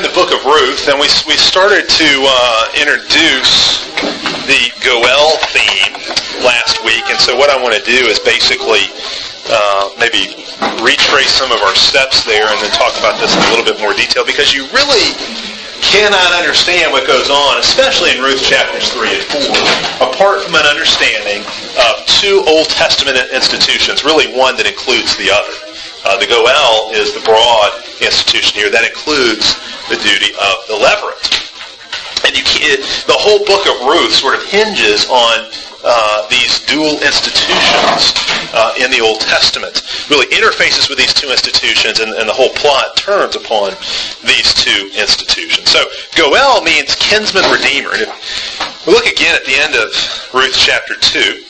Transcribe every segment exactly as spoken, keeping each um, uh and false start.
in the book of Ruth, and we we started to uh, introduce the Goel theme last week, and so what I want to do is basically uh, maybe retrace some of our steps there and then talk about this in a little bit more detail, because you really cannot understand what goes on, especially in Ruth chapters three and four, apart from an understanding of two Old Testament institutions, really one that includes the other. Uh, the Goel is the broad institution here. That includes the duty of the levirate. And you can, the whole book of Ruth sort of hinges on uh, these dual institutions uh, in the Old Testament. Really interfaces with these two institutions, and, and the whole plot turns upon these two institutions. So Goel means kinsman redeemer. And if we look again at the end of Ruth chapter two,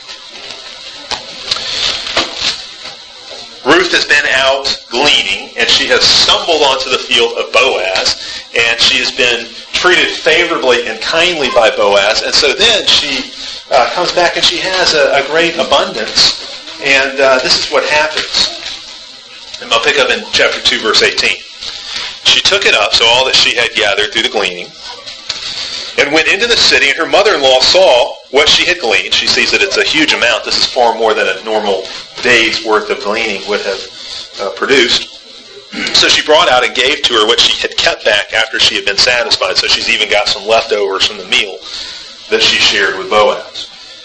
Ruth has been out gleaning, and she has stumbled onto the field of Boaz, and she has been treated favorably and kindly by Boaz, and so then she uh, comes back and she has a, a great abundance, and uh, this is what happens. And I'll pick up in chapter two, verse eighteen. She took it up, so all that she had gathered through the gleaning, and went into the city, and her mother-in-law saw what she had gleaned. She sees that it's a huge amount. This is far more than a normal day's worth of gleaning would have uh, produced. So she brought out and gave to her what she had kept back after she had been satisfied. So she's even got some leftovers from the meal that she shared with Boaz.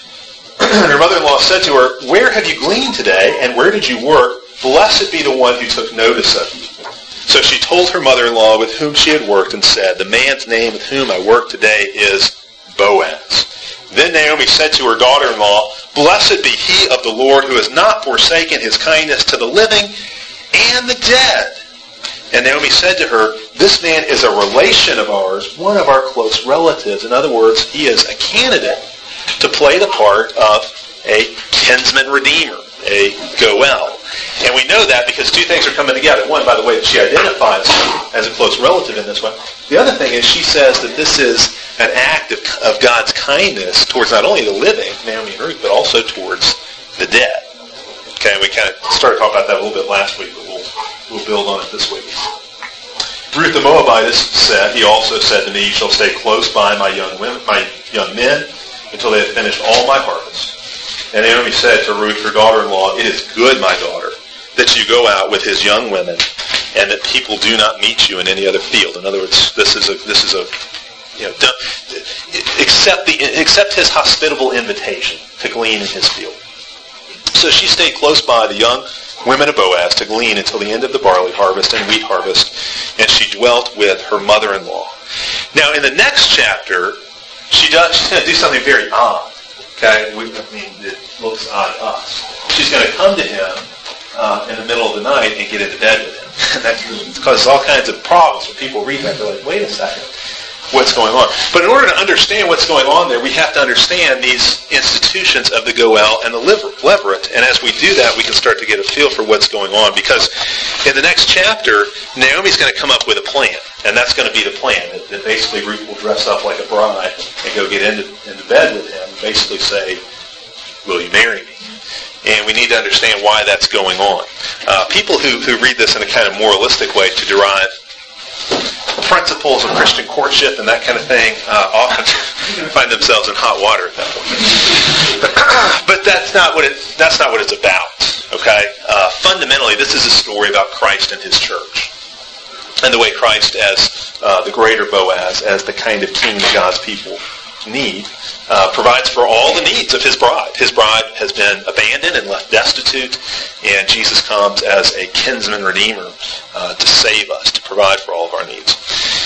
And her mother-in-law said to her, "Where have you gleaned today, and where did you work? Blessed be the one who took notice of you." So she told her mother-in-law with whom she had worked and said, "The man's name with whom I work today is Boaz." Then Naomi said to her daughter-in-law, "Blessed be he of the Lord who has not forsaken his kindness to the living and the dead." And Naomi said to her, "This man is a relation of ours, one of our close relatives." In other words, he is a candidate to play the part of a kinsman redeemer, a Goel. And we know that because two things are coming together. One, by the way, that she identifies as a close relative in this one. The other thing is she says that this is an act of, of God's kindness towards not only the living, Naomi and Ruth, but also towards the dead. Okay, and we kind of started talking about that a little bit last week, but we'll, we'll build on it this week. Ruth the Moabitess said, he also said to me, "You shall stay close by my young women, my young men until they have finished all my harvest." And Naomi said to Ruth, her daughter-in-law, "It is good, my daughter, that you go out with his young women, and that people do not meet you in any other field." In other words, this is a this is a you know accept the accept his hospitable invitation to glean in his field. So she stayed close by the young women of Boaz to glean until the end of the barley harvest and wheat harvest, and she dwelt with her mother-in-law. Now, in the next chapter, she does she's going to do something very odd. Okay, we, I mean, it looks odd to us. She's going to come to him uh, in the middle of the night and get into bed with him. And that causes all kinds of problems when people read that. They're like, "Wait a second, what's going on?" But in order to understand what's going on there, we have to understand these institutions of the Goel and the levirate. And as we do that, we can start to get a feel for what's going on. Because in the next chapter, Naomi's going to come up with a plan. And that's going to be the plan. That, that basically Ruth will dress up like a bride and go get into, into bed with him and basically say, "Will you marry me?" And we need to understand why that's going on. Uh, people who, who read this in a kind of moralistic way to derive principles of Christian courtship and that kind of thing uh, often find themselves in hot water at that point. But that's not what it that's not what it's about. Okay, uh, fundamentally, this is a story about Christ and His church, and the way Christ, as uh, the greater Boaz, as the kind of king that God's people need, uh, provides for all the needs of His bride. His bride has been abandoned and left destitute, and Jesus comes as a kinsman redeemer uh, to save us, to provide for all of our needs.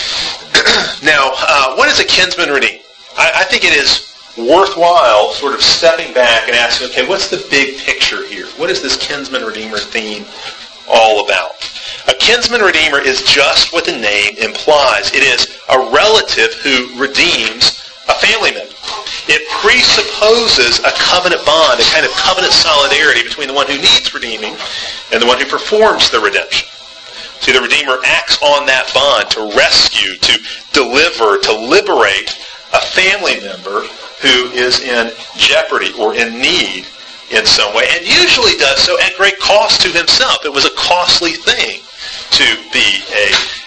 Now, uh, what is a kinsman redeemer? I, I think it is worthwhile sort of stepping back and asking, okay, what's the big picture here? What is this kinsman redeemer theme all about? A kinsman redeemer is just what the name implies. It is a relative who redeems a family member. It presupposes a covenant bond, a kind of covenant solidarity between the one who needs redeeming and the one who performs the redemption. See, the Redeemer acts on that bond to rescue, to deliver, to liberate a family member who is in jeopardy or in need in some way, and usually does so at great cost to himself. It was a costly thing to be a kinsman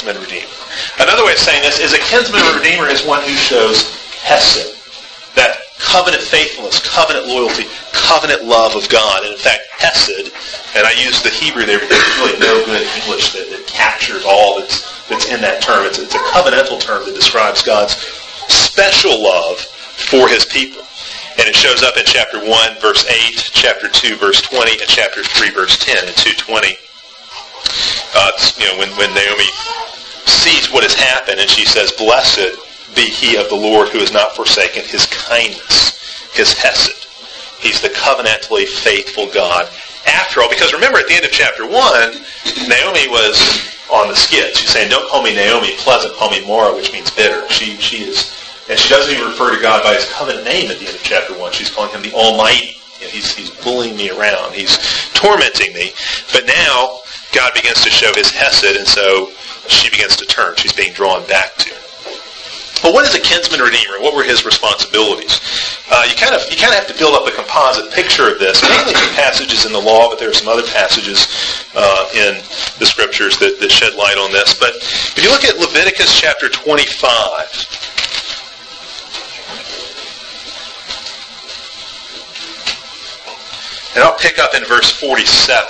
kinsman redeemer. Another way of saying this is a kinsman redeemer is one who shows hesed, that covenant faithfulness, covenant loyalty, covenant love of God. And in fact, hesed, and I use the Hebrew there because there's really no good English that, that captures all that's, that's in that term. It's, it's a covenantal term that describes God's special love for his people. And it shows up in chapter one, verse eight, chapter two, verse twenty, and chapter three, verse ten. In two twenty, uh, you know, when, when Naomi sees what has happened, and she says, "Blessed be he of the Lord who has not forsaken his kindness," his hesed. He's the covenantally faithful God. After all, because remember at the end of chapter one, Naomi was on the skid. She's saying, "Don't call me Naomi, pleasant, call me Mara," which means bitter. She she is, and she doesn't even refer to God by his covenant name at the end of chapter one. She's calling him the Almighty. You know, he's he's bullying me around. He's tormenting me. But now God begins to show his hesed, and so she begins to turn. She's being drawn back to him. Well, what is a kinsman redeemer? What were his responsibilities? Uh, you kind of you kind of have to build up a composite picture of this, mainly from passages in the law, but there are some other passages uh, in the scriptures that, that shed light on this. But if you look at Leviticus chapter twenty-five, and I'll pick up in verse forty-seven.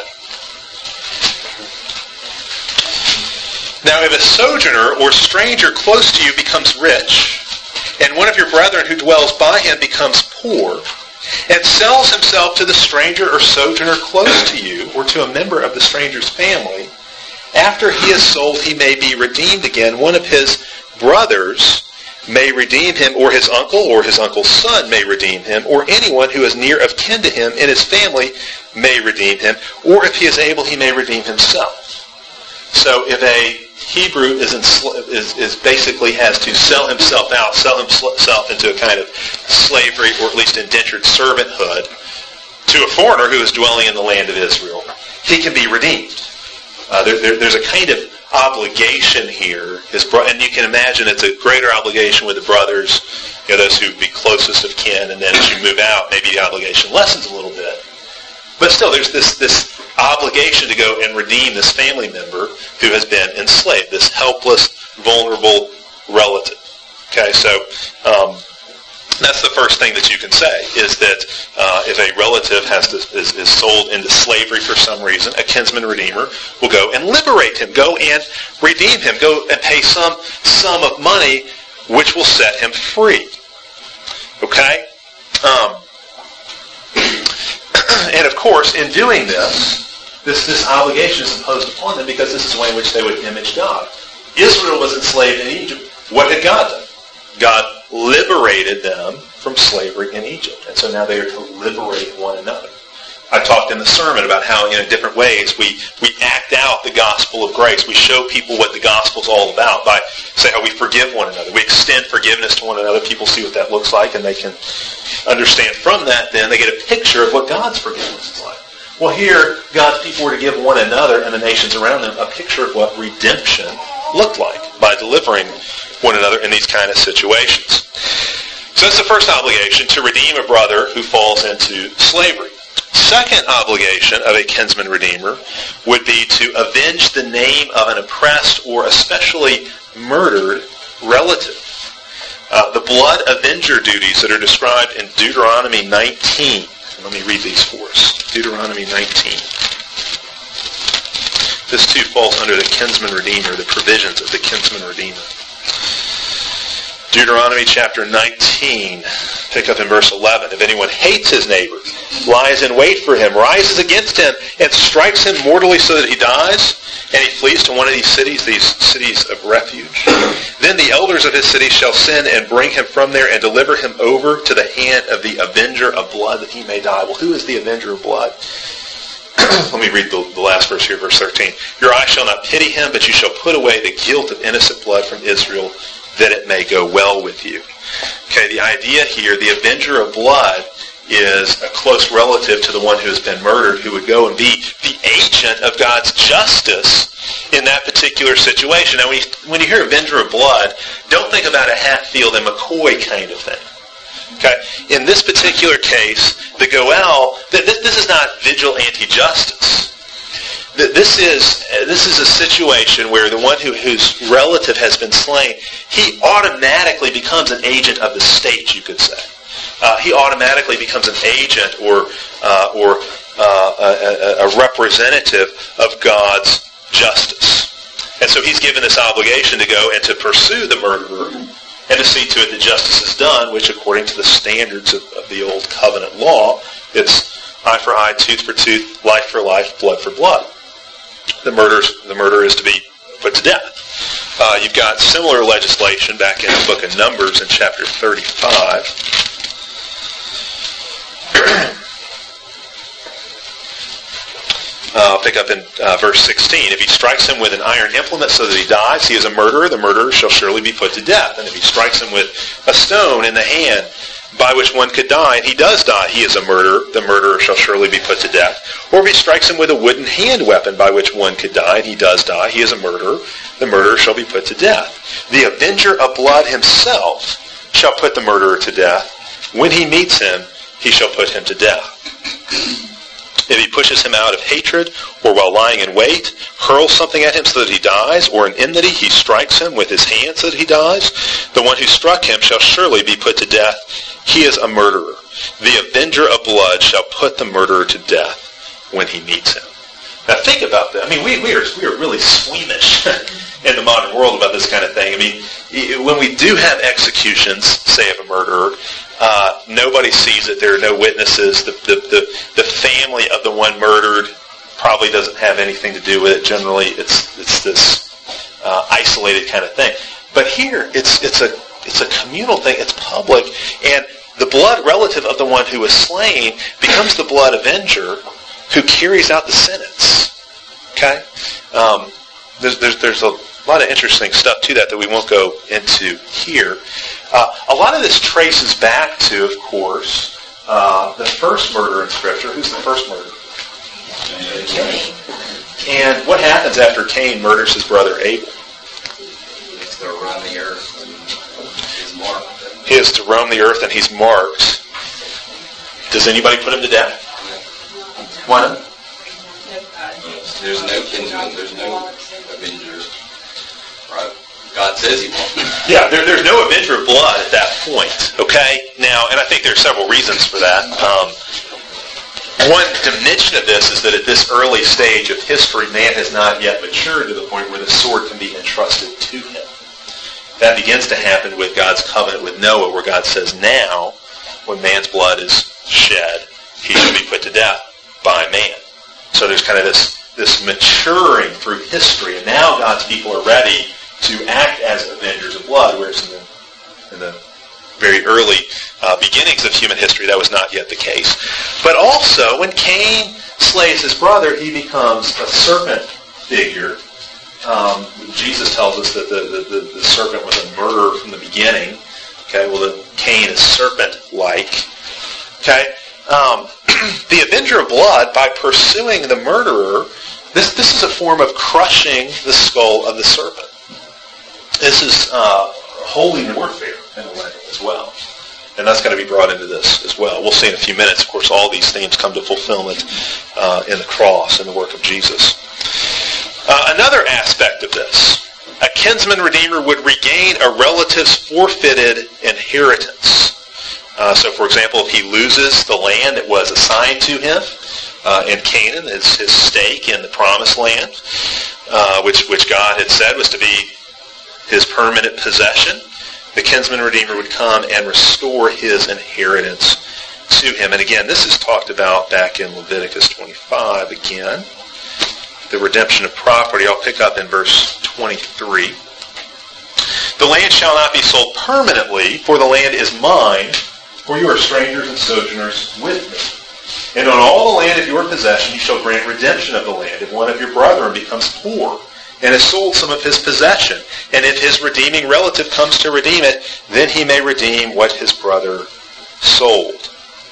Now, if a sojourner or stranger close to you becomes rich, and one of your brethren who dwells by him becomes poor, and sells himself to the stranger or sojourner close to you, or to a member of the stranger's family, after he is sold, he may be redeemed again. One of his brothers may redeem him, or his uncle, or his uncle's son may redeem him, or anyone who is near of kin to him in his family may redeem him, or if he is able, he may redeem himself. So if a Hebrew is, ensl- is is basically has to sell himself out, sell himself into a kind of slavery, or at least indentured servanthood, to a foreigner who is dwelling in the land of Israel, he can be redeemed. Uh, there, there, there's a kind of obligation here, his bro- and you can imagine it's a greater obligation with the brothers, you know, those who would be closest of kin, and then as you move out, maybe the obligation lessens a little bit. But still, there's this this obligation to go and redeem this family member who has been enslaved, this helpless, vulnerable relative. Okay, so um, that's the first thing that you can say, is that uh, if a relative has to, is, is sold into slavery for some reason, a kinsman redeemer will go and liberate him, go and redeem him, go and pay some sum of money which will set him free. Okay? Um, and of course, in doing this, this, this obligation is imposed upon them because this is the way in which they would image God. Israel was enslaved in Egypt. What had God done? God liberated them from slavery in Egypt. And so now they are to liberate one another. I talked in the sermon about how, in different ways, we, we act out the gospel of grace. We show people what the gospel is all about by, say, how we forgive one another. We extend forgiveness to one another. People see what that looks like, and they can understand from that, then, they get a picture of what God's forgiveness is like. Well, here, God's people were to give one another and the nations around them a picture of what redemption looked like by delivering one another in these kind of situations. So that's the first obligation, to redeem a brother who falls into slavery. Second obligation of a kinsman redeemer would be to avenge the name of an oppressed or especially murdered relative. Uh, the blood avenger duties that are described in Deuteronomy nineteen. Let me read these for us. Deuteronomy nineteen. This too falls under the kinsman redeemer, the provisions of the kinsman redeemer. Deuteronomy chapter nineteen, pick up in verse eleven. If anyone hates his neighbor, lies in wait for him, rises against him, and strikes him mortally so that he dies, and he flees to one of these cities, these cities of refuge, then the elders of his city shall send and bring him from there and deliver him over to the hand of the avenger of blood that he may die. Well, who is the avenger of blood? Let me read the, the last verse here, verse thirteen. Your eye shall not pity him, but you shall put away the guilt of innocent blood from Israel, that it may go well with you. Okay, the idea here, the avenger of blood, is a close relative to the one who has been murdered, who would go and be the agent of God's justice in that particular situation. Now, when you, when you hear avenger of blood, don't think about a Hatfield and McCoy kind of thing. Okay, in this particular case, the Goel, this is not vigilante justice. this is this is a situation where the one who, whose relative has been slain, he automatically becomes an agent of the state, you could say. Uh, he automatically becomes an agent or uh, or uh, a, a representative of God's justice. And so he's given this obligation to go and to pursue the murderer and to see to it that justice is done, which according to the standards of, of the old covenant law, it's eye for eye, tooth for tooth, life for life, blood for blood. The murder's, the murderer is to be put to death. Uh, you've got similar legislation back in the book of Numbers in chapter thirty-five. Uh, I'll pick up in uh, verse sixteen. If he strikes him with an iron implement so that he dies, he is a murderer. The murderer shall surely be put to death. And if he strikes him with a stone in the hand by which one could die, and he does die, he is a murderer. The murderer shall surely be put to death. Or if he strikes him with a wooden hand weapon by which one could die, and he does die, he is a murderer. The murderer shall be put to death. The avenger of blood himself shall put the murderer to death. When he meets him, he shall put him to death. If he pushes him out of hatred, or while lying in wait, hurls something at him so that he dies, or in enmity he strikes him with his hand so that he dies, the one who struck him shall surely be put to death. He is a murderer. The avenger of blood shall put the murderer to death when he meets him. Now think about that. I mean, we, we, are, we are really squeamish in the modern world about this kind of thing. I mean, when we do have executions, say of a murderer, Uh, nobody sees it. There are no witnesses. The, the, the, the family of the one murdered probably doesn't have anything to do with it. Generally, it's it's this uh, isolated kind of thing. But here, it's it's a it's a communal thing. It's public, and the blood relative of the one who was slain becomes the blood avenger who carries out the sentence. Okay, um, there's there's there's a lot of interesting stuff to that that we won't go into here. Uh, a lot of this traces back to, of course, uh, the first murder in Scripture. Who's the first murderer? Cain. And what happens after Cain murders his brother Abel? He is to roam the earth and he's marked. He is to roam the earth and he's marked. Does anybody put him to death? Why not? There's no kinsman, there's no avenger. Right? God says he won't. Yeah, there, there's no avenger of blood at that point. Okay? Now, and I think there are several reasons for that. Um, one dimension of this is that at this early stage of history, man has not yet matured to the point where the sword can be entrusted to him. That begins to happen with God's covenant with Noah, where God says, now, when man's blood is shed, he shall be put to death by man. So there's kind of this, this maturing through history, and now God's people are ready to act as avengers of blood, whereas in the, in the very early uh, beginnings of human history, that was not yet the case. But also, when Cain slays his brother, he becomes a serpent figure. Um, Jesus tells us that the, the, the, the serpent was a murderer from the beginning. Okay, well, the Cain is serpent-like. Okay, um, the avenger of blood, by pursuing the murderer, this this is a form of crushing the skull of the serpent. This is uh, holy warfare in a way as well. And that's going to be brought into this as well. We'll see in a few minutes. Of course, all these themes come to fulfillment uh, in the cross and the work of Jesus. Uh, another aspect of this, a kinsman redeemer would regain a relative's forfeited inheritance. Uh, so, for example, if he loses the land that was assigned to him uh, in Canaan, it's his stake in the promised land, uh, which which God had said was to be his permanent possession, the kinsman redeemer would come and restore his inheritance to him. And again, this is talked about back in Leviticus twenty-five again. The redemption of property, I'll pick up in verse twenty-three. The land shall not be sold permanently, for the land is mine, for you are strangers and sojourners with me. And on all the land of your possession you shall grant redemption of the land if one of your brethren becomes poor and has sold some of his possession. And if his redeeming relative comes to redeem it, then he may redeem what his brother sold.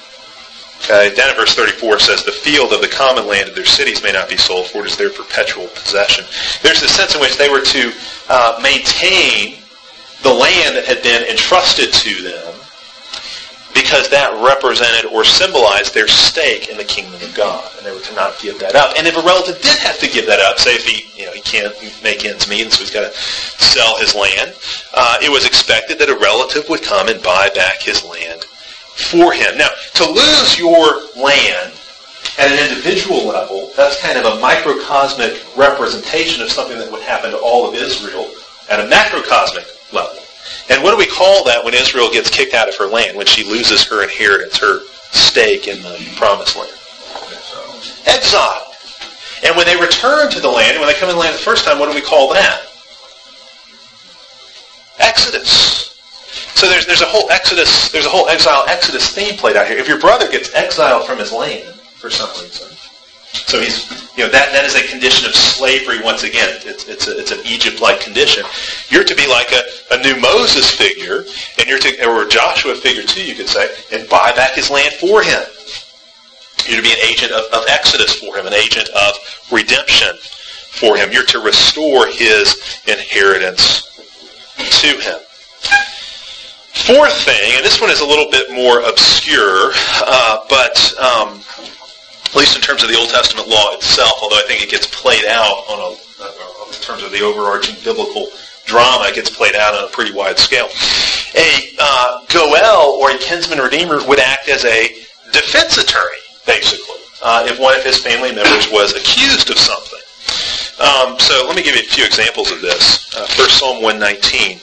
Okay, down in verse thirty-four says, the field of the common land of their cities may not be sold, for it is their perpetual possession. There's this sense in which they were to uh, maintain the land that had been entrusted to them, because that represented or symbolized their stake in the kingdom of God, and they were to not give that up. And if a relative did have to give that up, say if he, you know, he can't make ends meet, and so he's got to sell his land, uh, it was expected that a relative would come and buy back his land for him. Now, to lose your land at an individual level, that's kind of a microcosmic representation of something that would happen to all of Israel at a macrocosmic level. And what do we call that when Israel gets kicked out of her land, when she loses her inheritance, her stake in the promised land? Exile. And when they return to the land, when they come in the land the first time, what do we call that? Exodus. So there's there's a whole Exodus, there's a whole exile Exodus theme played out here. If your brother gets exiled from his land for some reason, so he's, you know, that, that is a condition of slavery once again. It's it's a, it's an Egypt-like condition. You're to be like a, a new Moses figure, and you're to, or a Joshua figure too, you could say, and buy back his land for him. You're to be an agent of, of Exodus for him, an agent of redemption for him. You're to restore his inheritance to him. Fourth thing, and this one is a little bit more obscure, uh, but um, at least in terms of the Old Testament law itself, although I think it gets played out on a, in terms of the overarching biblical drama, it gets played out on a pretty wide scale. A uh, goel, or a kinsman redeemer, would act as a defense attorney, basically, uh, if one of his family members was accused of something. Um, so let me give you a few examples of this. Uh, First Psalm one nineteen.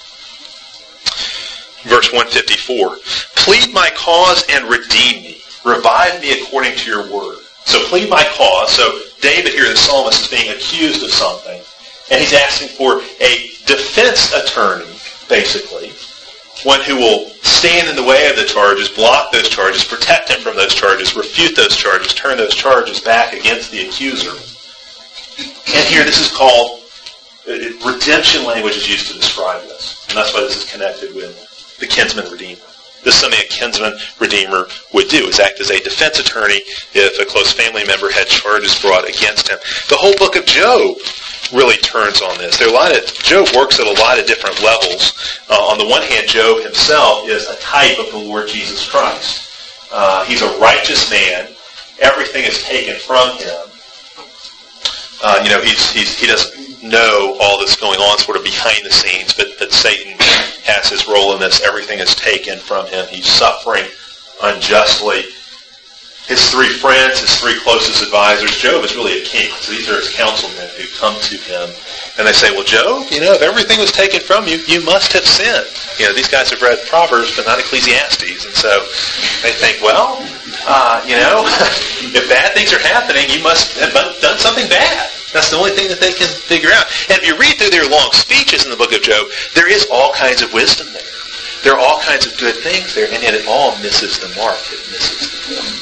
Verse one fifty-four, plead my cause and redeem me. Revive me according to your word. So plead my cause. So David here, the psalmist, is being accused of something. And he's asking for a defense attorney, basically. One who will stand in the way of the charges, block those charges, protect him from those charges, refute those charges, turn those charges back against the accuser. And here this is called, redemption language is used to describe this. And that's why this is connected with the kinsman redeemer. This is something a kinsman redeemer would do, is act as a defense attorney if a close family member had charges brought against him. The whole book of Job really turns on this. There are a lot of Job works at a lot of different levels. Uh, on the one hand, Job himself is a type of the Lord Jesus Christ. Uh, he's a righteous man. Everything is taken from him. Uh, you know, he's, he's he doesn't know all that's going on sort of behind the scenes, but that Satan has his role in this. Everything is taken from him. He's suffering unjustly. His three friends, his three closest advisors, Job is really a king. So these are his councilmen who come to him. And they say, well, Job, you know, if everything was taken from you, you must have sinned. You know, these guys have read Proverbs, but not Ecclesiastes. And so they think, well, uh, you know, if bad things are happening, you must have done something bad. That's the only thing that they can figure out. And if you read through their long speeches in the book of Job, there is all kinds of wisdom there. There are all kinds of good things there, and yet it all misses the mark. It misses the mark.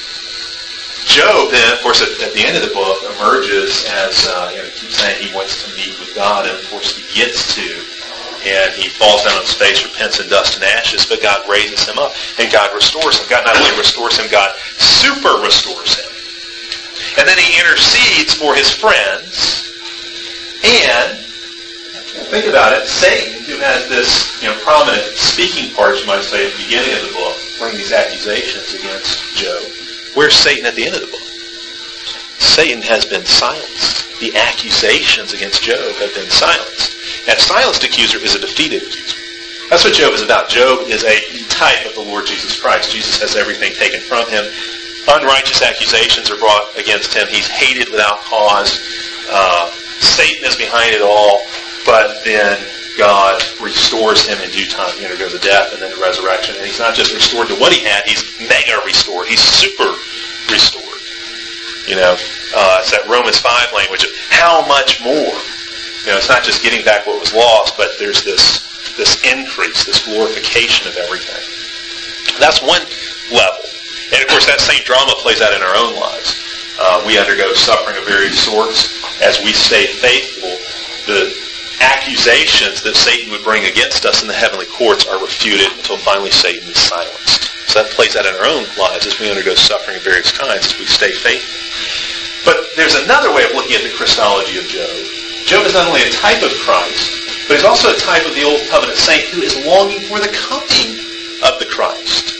Job, then, of course, at, at the end of the book, emerges as, uh, you know, he keeps saying he wants to meet with God, and of course he gets to, and he falls down on his face, repents in dust and ashes, but God raises him up, and God restores him. God not only restores him, God super restores him. And then he intercedes for his friends, and think about it, Satan, who has this, you know, prominent speaking part, you might say, at the beginning of the book, bringing these accusations against Job. Where's Satan at the end of the book? Satan has been silenced. The accusations against Job have been silenced. That silenced accuser is a defeated accuser. That's what Job is about. Job is a type of the Lord Jesus Christ. Jesus has everything taken from him. Unrighteous accusations are brought against him. He's hated without cause. Uh, Satan is behind it all. But then God restores him in due time. He undergoes a death and then a resurrection. And he's not just restored to what he had. He's mega restored. He's super restored. You know, uh, it's that Romans five language of how much more. You know, it's not just getting back what was lost, but there's this this increase, this glorification of everything. That's one level. And of course, that same drama plays out in our own lives. Uh, we undergo suffering of various sorts. As we stay faithful, the accusations that Satan would bring against us in the heavenly courts are refuted until finally Satan is silenced. So that plays out in our own lives as we undergo suffering of various kinds, as we stay faithful. But there's another way of looking at the Christology of Job. Job is not only a type of Christ, but he's also a type of the Old Covenant saint who is longing for the coming of the Christ.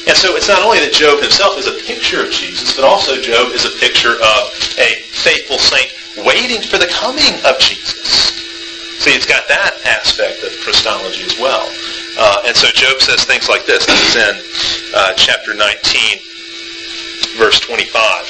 And so it's not only that Job himself is a picture of Jesus, but also Job is a picture of a faithful saint waiting for the coming of Jesus. See, it's got that aspect of Christology as well. Uh, and so Job says things like this. This is in uh, chapter nineteen, verse twenty-five.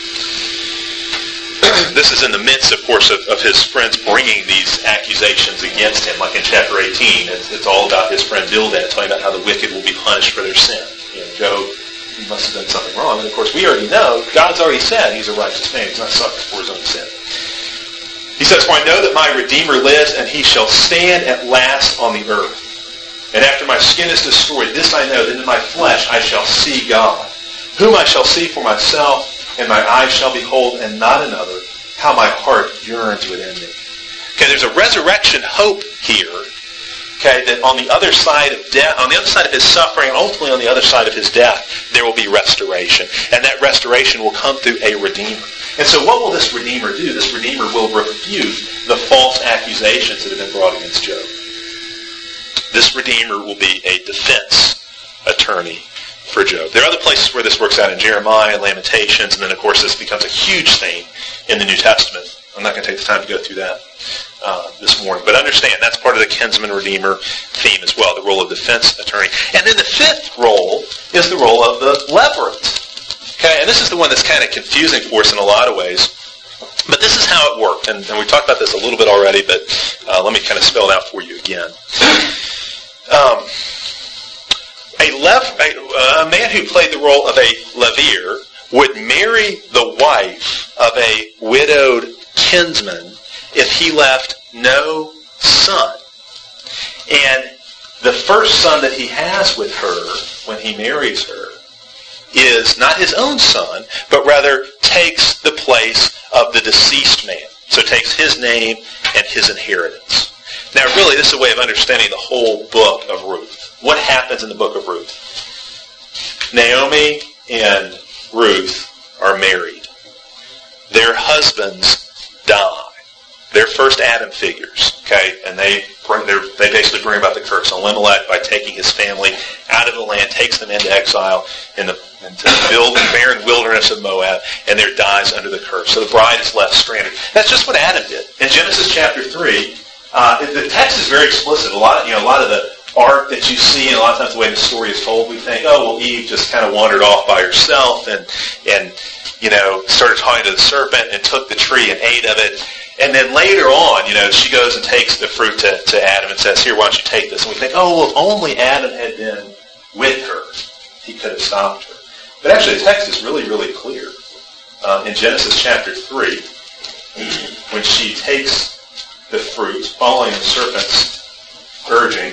This is in the midst, of course, of, of his friends bringing these accusations against him. Like in chapter eighteen, it's, it's all about his friend Bildad talking about how the wicked will be punished for their sin. You know, Job, he must have done something wrong. And of course, we already know, God's already said he's a righteous man. He's not suffering for his own sin. He says, "For I know that my Redeemer lives, and he shall stand at last on the earth. And after my skin is destroyed, this I know, that in my flesh I shall see God, whom I shall see for myself, and my eyes shall behold, and not another, how my heart yearns within me." Okay, there's a resurrection hope here. Okay, that on the other side of death, on the other side of his suffering, and ultimately on the other side of his death, there will be restoration. And that restoration will come through a Redeemer. And so what will this Redeemer do? This Redeemer will refute the false accusations that have been brought against Job. This Redeemer will be a defense attorney for Job. There are other places where this works out in Jeremiah and Lamentations, and then of course this becomes a huge theme in the New Testament. I'm not going to take the time to go through that uh, this morning. But understand, that's part of the kinsman redeemer theme as well, the role of defense attorney. And then the fifth role is the role of the levirate. Okay, and this is the one that's kind of confusing for us in a lot of ways. But this is how it worked, and, and we talked about this a little bit already, but uh, let me kind of spell it out for you again. Um, a, lev- a, a man who played the role of a levir would marry the wife of a widowed kinsman if he left no son. And the first son that he has with her when he marries her is not his own son, but rather takes the place of the deceased man. So takes his name and his inheritance. Now really, this is a way of understanding the whole book of Ruth. What happens in the book of Ruth? Naomi and Ruth are married. Their husbands die. They're first Adam figures, okay? And they bring, they basically bring about the curse. Elimelech, by taking his family out of the land, takes them into exile in the, into the barren wilderness of Moab, and there dies under the curse. So the bride is left stranded. That's just what Adam did. In Genesis chapter three, uh, the text is very explicit. A lot, of, you know, a lot of the art that you see, and a lot of times the way the story is told, we think, oh, well, Eve just kind of wandered off by herself and and you know started talking to the serpent and took the tree and ate of it. And then later on, you know, she goes and takes the fruit to, to Adam and says, "Here, why don't you take this?" And we think, oh, well, if only Adam had been with her, he could have stopped her. But actually, the text is really, really clear. Uh, in Genesis chapter three, when she takes the fruit, following the serpent's urging,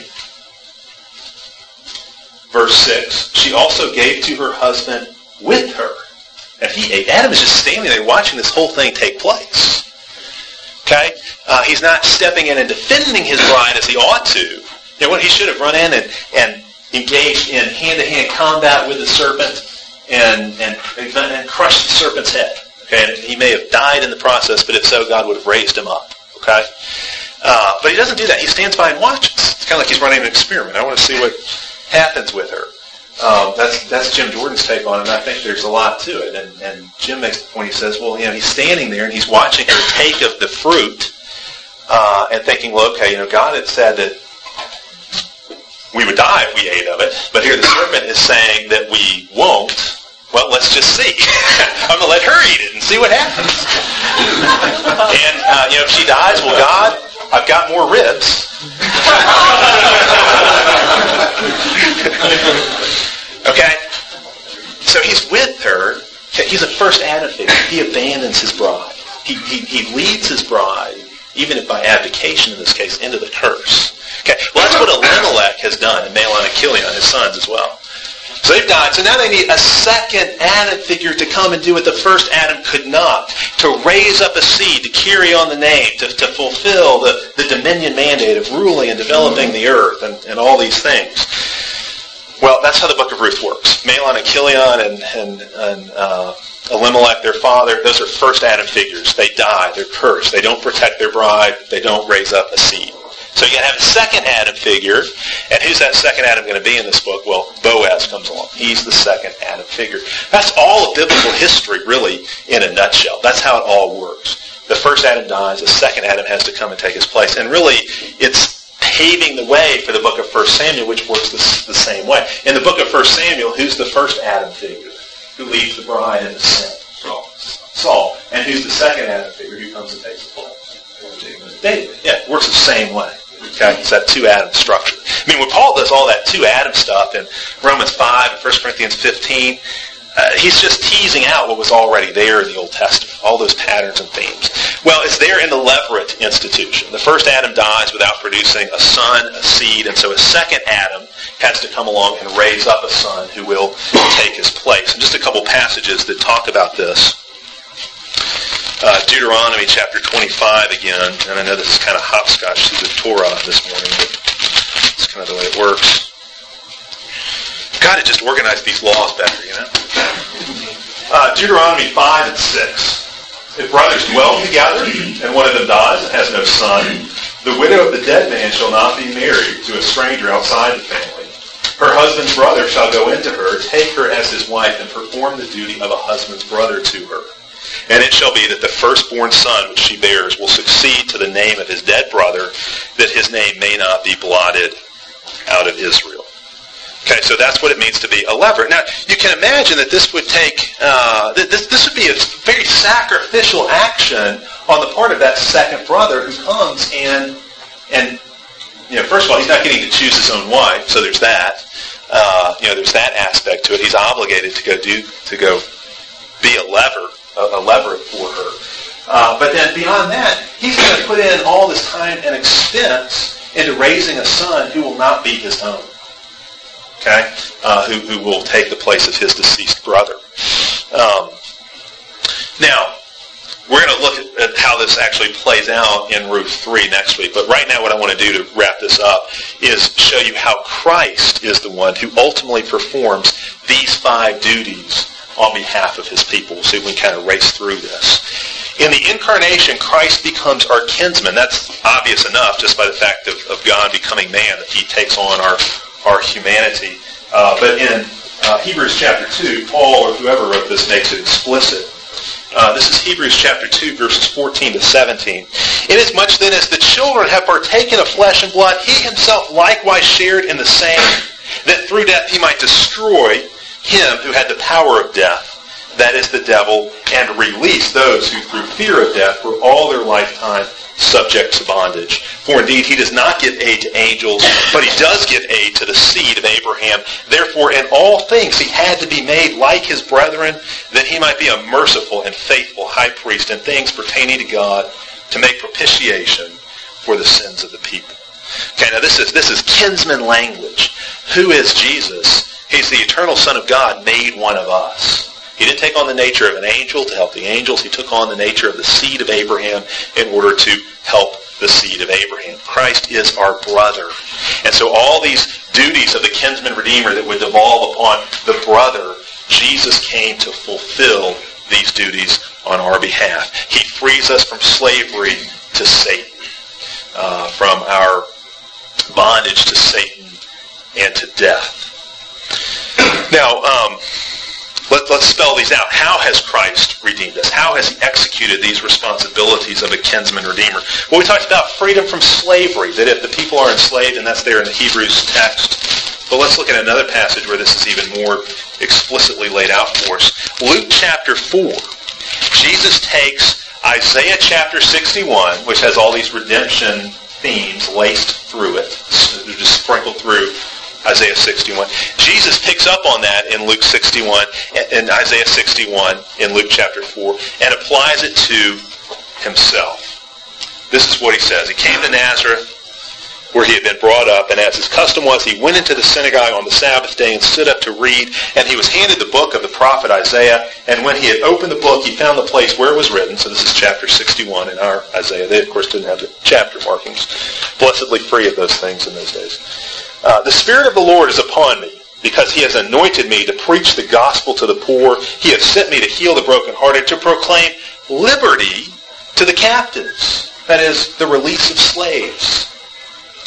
verse six, she also gave to her husband with her. And he ate. Adam is just standing there watching this whole thing take place. Okay? Uh, he's not stepping in and defending his bride as he ought to. You know what? He should have run in and, and engaged in hand-to-hand combat with the serpent and, and, and crushed the serpent's head. Okay? And he may have died in the process, but if so, God would have raised him up. Okay? Uh, but he doesn't do that. He stands by and watches. It's kind of like he's running an experiment. I want to see what happens with her. Um, that's that's Jim Jordan's take on it, and I think there's a lot to it. And, and Jim makes the point, he says, well, you know, he's standing there and he's watching her take of the fruit uh, and thinking, well, okay, you know, God had said that we would die if we ate of it, but here the serpent is saying that we won't. Well, let's just see. I'm going to let her eat it and see what happens. And, uh, you know, if she dies, well, God, I've got more ribs. Okay? So he's with her. He's a first Adam figure. He abandons his bride. He, he, he leads his bride, even if by abdication in this case, into the curse. Okay? Well, that's what Elimelech has done, and Mahlon and Chilion, his sons as well. So they've died. So now they need a second Adam figure to come and do what the first Adam could not. To raise up a seed, to carry on the name, to, to fulfill the, the dominion mandate of ruling and developing the earth and, and all these things. Well, that's how the book of Ruth works. Mahlon and Chilion and, and, and uh, Elimelech, their father, those are first Adam figures. They die. They're cursed. They don't protect their bride. They don't raise up a seed. So you going to have a second Adam figure. And who's that second Adam going to be in this book? Well, Boaz comes along. He's the second Adam figure. That's all of biblical history, really, in a nutshell. That's how it all works. The first Adam dies. The second Adam has to come and take his place. And really, it's paving the way for the book of First Samuel, which works the, the same way. In the book of First Samuel, who's the first Adam figure? Who leads the bride into sin? Saul. Saul. And who's the second Adam figure who comes and takes the place? David. Yeah, it works the same way. Okay, it's that two Adam structure. I mean, when Paul does all that two Adam stuff in Romans five and First Corinthians fifteen, uh, he's just teasing out what was already there in the Old Testament, all those patterns and themes. Well, it's there in the Levirate institution. The first Adam dies without producing a son, a seed, and so a second Adam has to come along and raise up a son who will take his place. And just a couple passages that talk about this. Uh, Deuteronomy chapter twenty-five again, and I know this is kind of hopscotch through the Torah this morning, but it's kind of the way it works. God had just organized these laws better, you know? Uh, Deuteronomy five and six. If brothers dwell together, and one of them dies and has no son, the widow of the dead man shall not be married to a stranger outside the family. Her husband's brother shall go into her, take her as his wife, and perform the duty of a husband's brother to her. And it shall be that the firstborn son which she bears will succeed to the name of his dead brother, that his name may not be blotted out of Israel. Okay, so that's what it means to be a levirate. Now, you can imagine that this would take, uh, this, this would be a very sacrificial action on the part of that second brother who comes and, and you know, first of all, he's not getting to choose his own wife, so there's that. Uh, you know, there's that aspect to it. He's obligated to go do, to go be a lever. a lever for her. Uh, but then beyond that, he's going to put in all this time and expense into raising a son who will not be his own. Okay? Uh, who, who will take the place of his deceased brother. Um, now, we're going to look at, at how this actually plays out in Ruth three next week. But right now what I want to do to wrap this up is show you how Christ is the one who ultimately performs these five duties on behalf of his people. So we can kind of race through this. In the incarnation, Christ becomes our kinsman. That's obvious enough just by the fact of, of God becoming man, that he takes on our, our humanity. Uh, but in uh, Hebrews chapter two, Paul or whoever wrote this makes it explicit. Uh, this is Hebrews chapter two, verses fourteen to seventeen. Inasmuch then as the children have partaken of flesh and blood, he himself likewise shared in the same, that through death he might destroy him who had the power of death, that is the devil, and release those who through fear of death were all their lifetime subject to bondage. For indeed he does not give aid to angels, but he does give aid to the seed of Abraham. Therefore in all things he had to be made like his brethren, that he might be a merciful and faithful high priest in things pertaining to God, to make propitiation for the sins of the people. Okay, now this is this is kinsman language. Who is Jesus? He's the eternal Son of God, made one of us. He didn't take on the nature of an angel to help the angels. He took on the nature of the seed of Abraham in order to help the seed of Abraham. Christ is our brother. And so all these duties of the kinsman redeemer that would devolve upon the brother, Jesus came to fulfill these duties on our behalf. He frees us from slavery to Satan, uh, from our bondage to Satan and to death. Now, um, let, let's spell these out. How has Christ redeemed us? How has he executed these responsibilities of a kinsman redeemer? Well, we talked about freedom from slavery, that if the people are enslaved, and that's there in the Hebrews text. But let's look at another passage where this is even more explicitly laid out for us. Luke chapter four. Jesus takes Isaiah chapter sixty-one, which has all these redemption themes laced through it. They're just sprinkled through Isaiah sixty-one. Jesus picks up on that in Luke sixty-one, in Isaiah sixty-one, in Luke chapter four, and applies it to himself. This is what he says. He came to Nazareth, where he had been brought up, and as his custom was, he went into the synagogue on the Sabbath day and stood up to read, and he was handed the book of the prophet Isaiah, and when he had opened the book, he found the place where it was written. So this is chapter sixty-one in our Isaiah. They, of course, didn't have the chapter markings. Blessedly free of those things in those days. Uh, the Spirit of the Lord is upon me, because he has anointed me to preach the gospel to the poor. He has sent me to heal the brokenhearted, to proclaim liberty to the captives. That is, the release of slaves.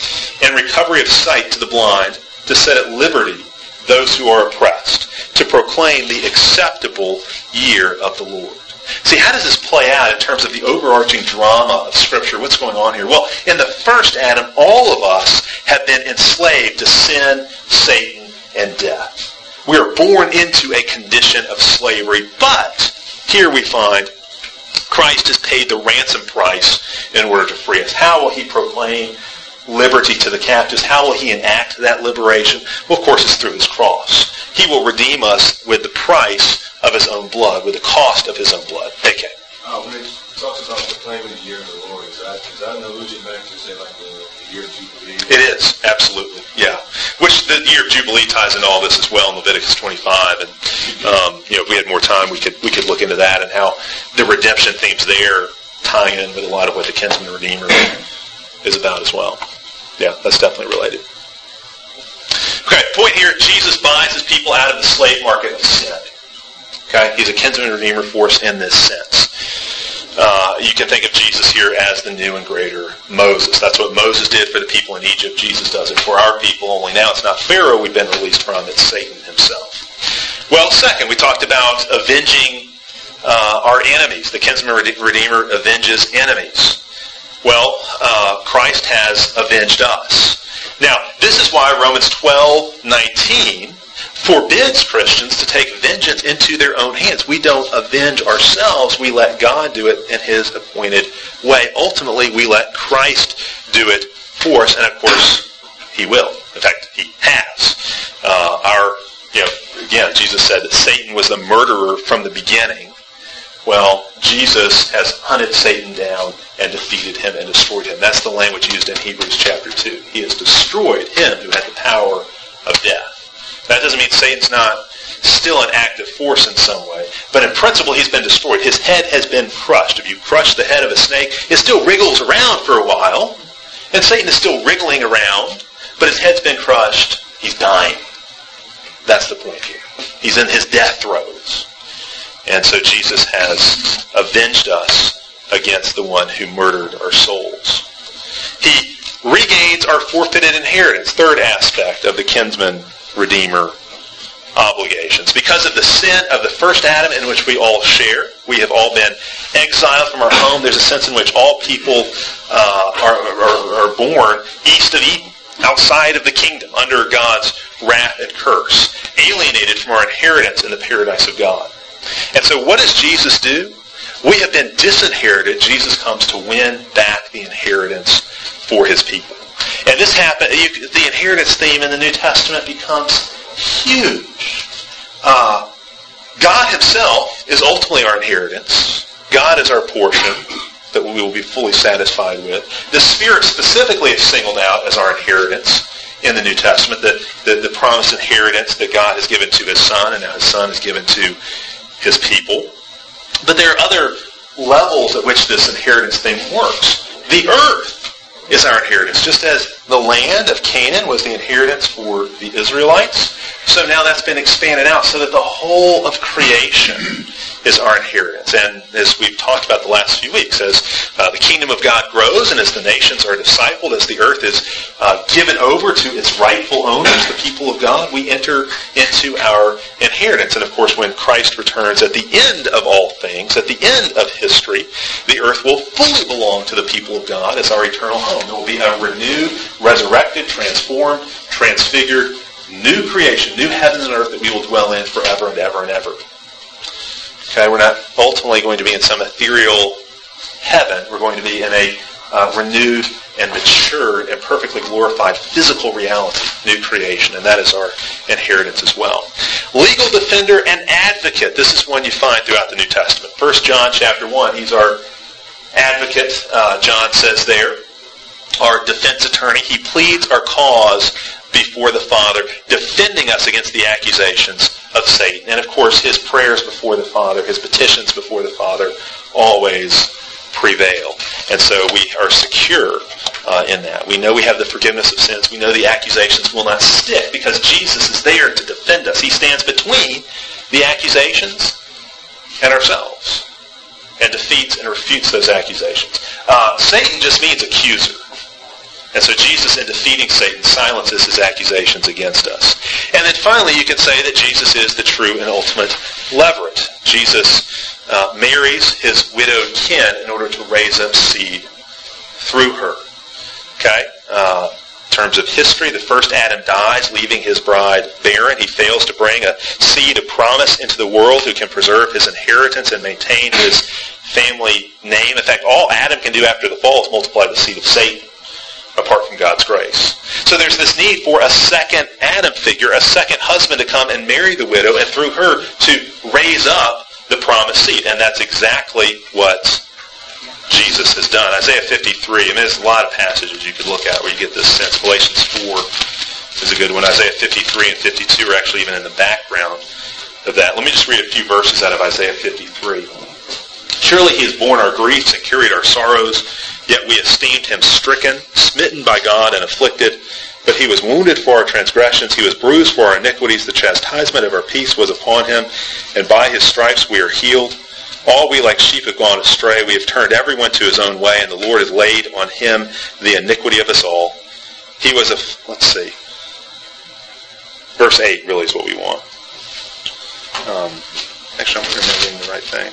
and recovery of sight to the blind, to set at liberty those who are oppressed, to proclaim the acceptable year of the Lord. See, how does this play out in terms of the overarching drama of Scripture? What's going on here? Well, in the first Adam, all of us have been enslaved to sin, Satan, and death. We are born into a condition of slavery, but here we find Christ has paid the ransom price in order to free us. How will he proclaim liberty to the captives? How will he enact that liberation? Well, of course, it's through his cross. He will redeem us with the price of his own blood, with the cost of his own blood. A K. Uh, when it talks about proclaiming the year of the Lord, is that, is that an allusion back to, say, like the, the year of Jubilee? It is, absolutely, yeah. Which the year of Jubilee ties into all this as well in Leviticus twenty-five. And, um, you know, if we had more time, we could we could look into that and how the redemption themes there tie in with a lot of what the Kinsman Redeemer is about as well. Yeah, that's definitely related. Okay, point here, Jesus buys his people out of the slave market of sin. Okay, he's a kinsman redeemer for us in this sense. Uh, you can think of Jesus here as the new and greater Moses. That's what Moses did for the people in Egypt. Jesus does it for our people, only now it's not Pharaoh we've been released from, it's Satan himself. Well, second, we talked about avenging uh, our enemies. The kinsman redeemer avenges enemies. Well, uh, Christ has avenged us. Now, this is why Romans twelve nineteen forbids Christians to take vengeance into their own hands. We don't avenge ourselves. We let God do it in his appointed way. Ultimately, we let Christ do it for us, and of course, he will. In fact, he has. Uh, our, you know, again, Jesus said that Satan was the murderer from the beginning. Well, Jesus has hunted Satan down and defeated him and destroyed him. That's the language used in Hebrews chapter two. He has destroyed him who had the power of death. That doesn't mean Satan's not still an active force in some way. But in principle, he's been destroyed. His head has been crushed. If you crush the head of a snake, it still wriggles around for a while. And Satan is still wriggling around, but his head's been crushed. He's dying. That's the point here. He's in his death throes. And so Jesus has avenged us against the one who murdered our souls. He regains our forfeited inheritance. Third aspect of the kinsman redeemer obligations. Because of the sin of the first Adam in which we all share, we have all been exiled from our home. There's a sense in which all people uh, are, are, are born east of Eden, outside of the kingdom, under God's wrath and curse, alienated from our inheritance in the paradise of God. And so what does Jesus do? We have been disinherited. Jesus comes to win back the inheritance for his people. And this happened, you, the inheritance theme in the New Testament becomes huge. Uh, God himself is ultimately our inheritance. God is our portion that we will be fully satisfied with. The Spirit specifically is singled out as our inheritance in the New Testament, the, the, the promised inheritance that God has given to his Son, and now his Son is given to his people. But there are other levels at which this inheritance thing works. The earth is our inheritance. Just as the land of Canaan was the inheritance for the Israelites, so now that's been expanded out so that the whole of creation is our inheritance. And as we've talked about the last few weeks, as uh, the kingdom of God grows and as the nations are discipled, as the earth is uh, given over to its rightful owners, the people of God, we enter into our inheritance. And of course, when Christ returns at the end of all things, at the end of history, the earth will fully belong to the people of God as our eternal home. There will be a renewed, resurrected, transformed, transfigured, new creation, new heavens and earth that we will dwell in forever and ever and ever. Okay, we're not ultimately going to be in some ethereal heaven. We're going to be in a uh, renewed and matured and perfectly glorified physical reality, new creation, and that is our inheritance as well. Legal defender and advocate. This is one you find throughout the New Testament. First John chapter one, he's our advocate. Uh, John says there, our defense attorney. He pleads our cause before the Father, defending us against the accusations of Satan. And of course, his prayers before the Father, his petitions before the Father, always prevail. And so we are secure uh, in that. We know we have the forgiveness of sins. We know the accusations will not stick because Jesus is there to defend us. He stands between the accusations and ourselves and defeats and refutes those accusations. Uh, Satan just means accuser. And so Jesus, in defeating Satan, silences his accusations against us. And then finally, you can say that Jesus is the true and ultimate levirate. Jesus uh, marries his widowed kin in order to raise up seed through her. Okay? Uh, in terms of history, the first Adam dies, leaving his bride barren. He fails to bring a seed of promise into the world who can preserve his inheritance and maintain his family name. In fact, all Adam can do after the fall is multiply the seed of Satan, apart from God's grace. So there's this need for a second Adam figure, a second husband to come and marry the widow, and through her to raise up the promised seed. And that's exactly what Jesus has done. Isaiah fifty-three, I mean, there's a lot of passages you could look at where you get this sense. Galatians four is a good one. Isaiah fifty-three and fifty-two are actually even in the background of that. Let me just read a few verses out of Isaiah fifty-three. Surely he has borne our griefs and carried our sorrows, yet we esteemed him stricken, smitten by God, and afflicted. But he was wounded for our transgressions, he was bruised for our iniquities. The chastisement of our peace was upon him, and by his stripes we are healed. All we like sheep have gone astray. We have turned everyone to his own way, and the Lord has laid on him the iniquity of us all. He was a... Let's see. Verse eight really is what we want. Um, actually, I'm remembering the right thing.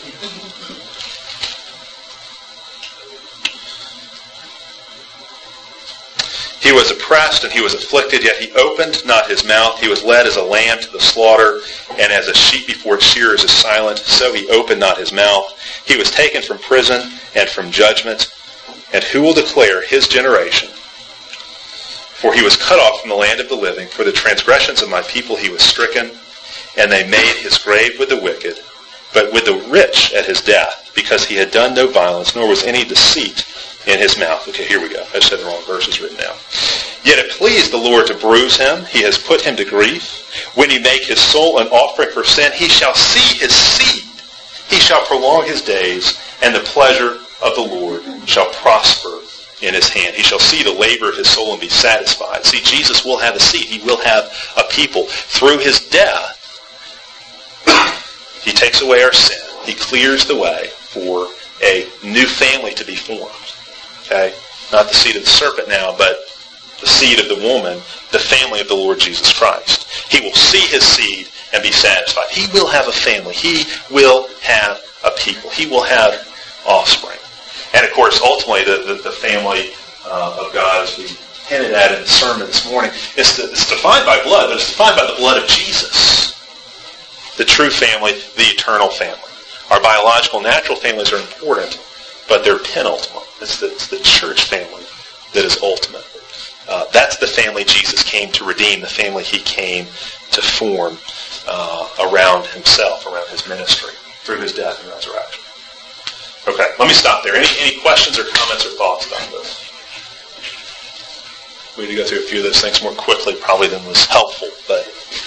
He was oppressed and he was afflicted, yet he opened not his mouth. He was led as a lamb to the slaughter, and as a sheep before its shearers is silent, so he opened not his mouth. He was taken from prison and from judgment. And who will declare his generation? For he was cut off from the land of the living. For the transgressions of my people he was stricken, and they made his grave with the wicked, but with the rich at his death, because he had done no violence, nor was any deceit in his mouth. Okay, here we go. I just had the wrong verses written down. Yet it pleased the Lord to bruise him. He has put him to grief. When he make his soul an offering for sin, he shall see his seed. He shall prolong his days, and the pleasure of the Lord shall prosper in his hand. He shall see the labor of his soul and be satisfied. See, Jesus will have a seed. He will have a people. Through his death, he takes away our sin. He clears the way for a new family to be formed. Okay? Not the seed of the serpent now, but the seed of the woman, the family of the Lord Jesus Christ. He will see his seed and be satisfied. He will have a family. He will have a people. He will have offspring. And of course, ultimately, the, the, the family uh, of God, as we hinted at in the sermon this morning, is to, it's defined by blood, but it's defined by the blood of Jesus. The true family, the eternal family. Our biological, natural families are important, but they're penultimate. It's the, it's the church family that is ultimate. Uh, that's the family Jesus came to redeem, the family he came to form uh, around himself, around his ministry, through his death and resurrection. Okay, let me stop there. Any, any questions or comments or thoughts about this? We need to go through a few of those things more quickly probably than was helpful, but...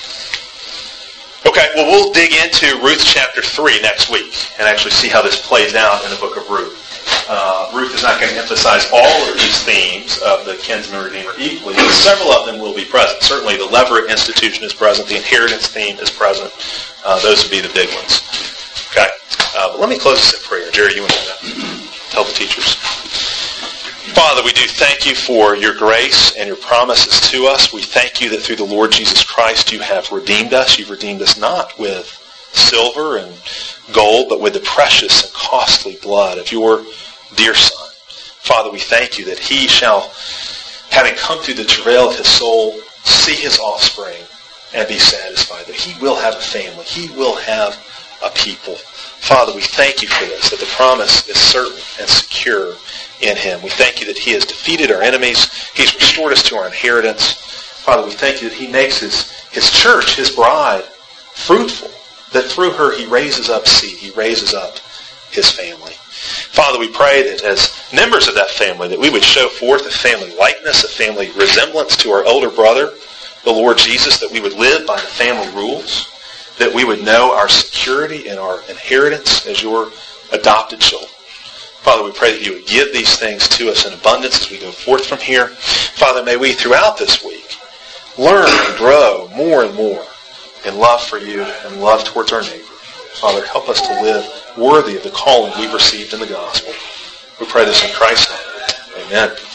Okay, well, we'll dig into Ruth chapter three next week and actually see how this plays out in the book of Ruth. Uh, Ruth is not going to emphasize all of these themes of the kinsman redeemer equally, but several of them will be present. Certainly the levirate institution is present. The inheritance theme is present. Uh, those would be the big ones. Okay? Uh, but let me close this in prayer. Jerry, you want to tell the teachers? Father, we do thank you for your grace and your promises to us. We thank you that through the Lord Jesus Christ you have redeemed us. You've redeemed us not with silver and gold, but with the precious and costly blood of your dear Son. Father, we thank you that he shall, having come through the travail of his soul, see his offspring and be satisfied, that he will have a family. He will have a people. Father, we thank you for this, that the promise is certain and secure in him. We thank you that he has defeated our enemies. He's restored us to our inheritance. Father, we thank you that he makes his, his church, his bride, fruitful, that through her he raises up seed. He raises up his family. Father, we pray that as members of that family, that we would show forth a family likeness, a family resemblance to our elder brother, the Lord Jesus, that we would live by the family rules, that we would know our security and our inheritance as your adopted children. Father, we pray that you would give these things to us in abundance as we go forth from here. Father, may we throughout this week learn and grow more and more in love for you and love towards our neighbor. Father, help us to live worthy of the calling we've received in the gospel. We pray this in Christ's name. Amen.